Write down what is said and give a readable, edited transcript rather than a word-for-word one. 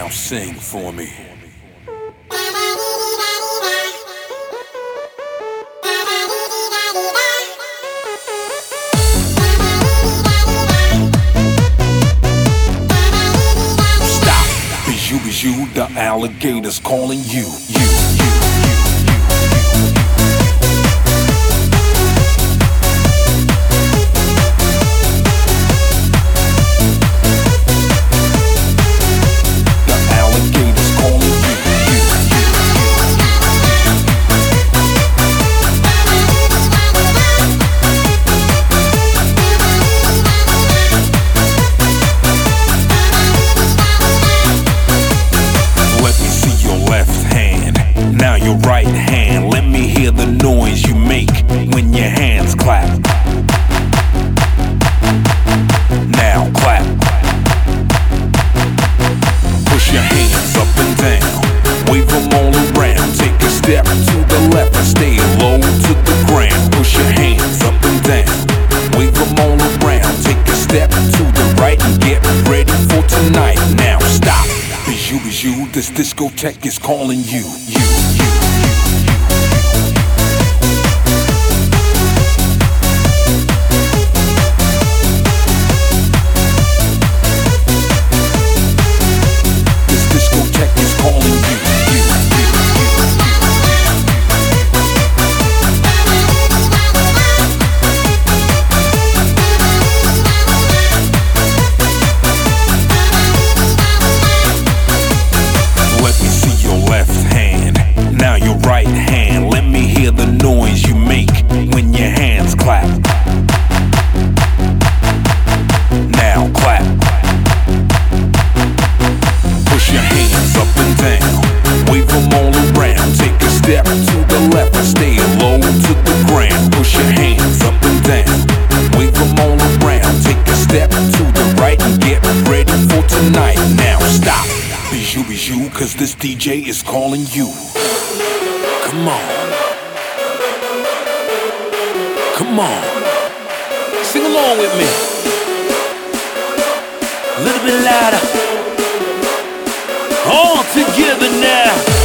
Now sing for me. Stop. Bijou, the alligator's calling you. Now your right hand, let me hear the noise you make when your hands clap. Now clap. Push your hands up and down, wave them all around. Take a step to the left and stay low to the ground. Push your hands up and down, wave them all around. Take a step to the right and get ready for tonight. Now stop. Bijou, this discotheque is calling you. This discotheque is calling you. Now your right hand, let me hear the noise you make when your hands clap. Now clap. Push your hands up and down, wave them all around. Take a step to the left and stay low to the ground. Push your hands up and down, wave them all around. Take a step to the right and get ready for tonight. Now stop. Bijou, cause this DJ is calling you. Come on. Come on. Sing along with me. A little bit louder. All together now.